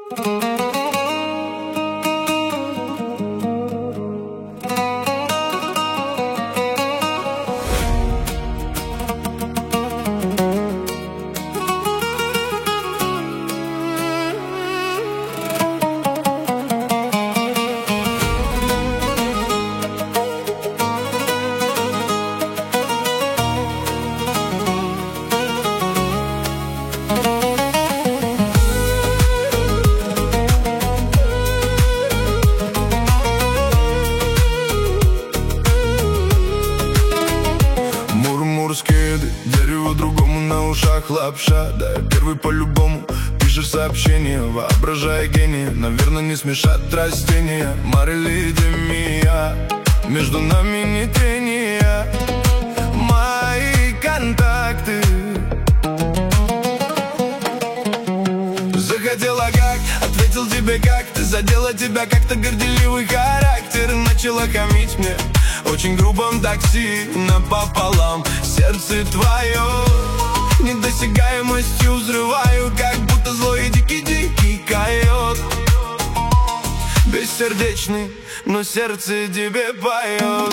Дерево другому на ушах лапша. Да, первый по-любому пишешь сообщение, воображая гения. Наверное, не смешат растения. Марилидемия, между нами не трения. Мои контакты. Захотела как, ответил тебе как. Ты задела тебя как-то горделивый характер. Начала хамить мне очень грубом такси напополам. Сердце твое недосягаемостью взрываю, как будто злой и дикий койот. Бессердечный, но сердце тебе поет.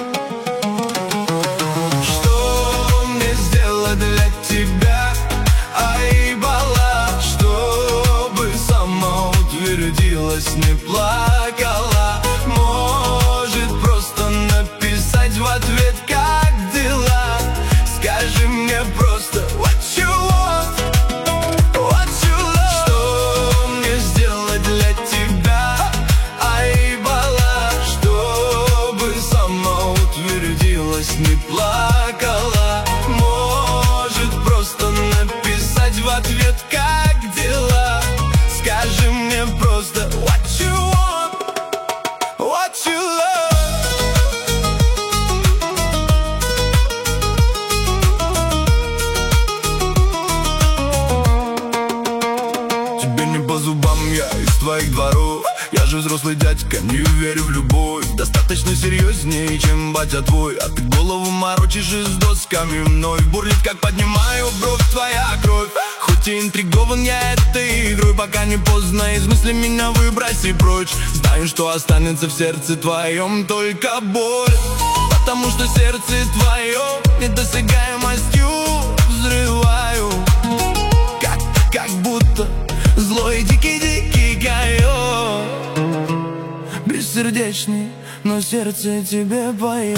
Что мне сделать для тебя, Айбала, чтобы сама утвердилась, не плакала? Может, просто написать в ответ, как дела? Скажи мне просто what you want, what you love. Что мне сделать для тебя, Айбала, чтобы сама утвердилась, не плакала? Может, просто написать в ответ, как дела? Скажи мне просто what you want, what you love. Тебе не по зубам, я из твоих дворов. Я же взрослый дядька, не верю в любовь. Достаточно серьезнее, чем батя твой. А ты голову морочишь и с досками вновь бурлит, как поднимаю бровь, твоя кровь. Хоть и интригован я этой игрой, пока не поздно из мысли меня выброси прочь. Знаю, что останется в сердце твоем только боль, потому что сердце твое недосягаемостью взрываю, как будто злой дикий койот. Бессердечный, но сердце тебе поет.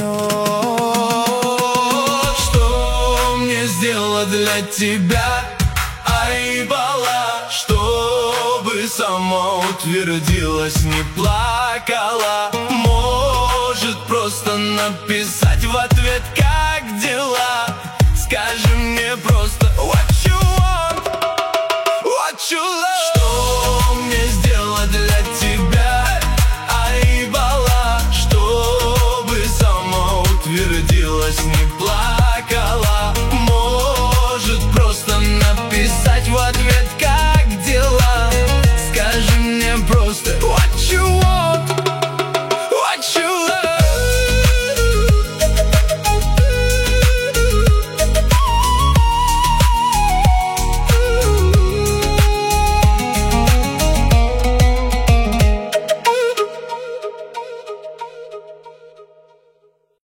Что мне сделать для тебя, Айбала, чтобы сама утвердилась, не плакала? Может, просто написать в ответ, как дела? Скажи мне просто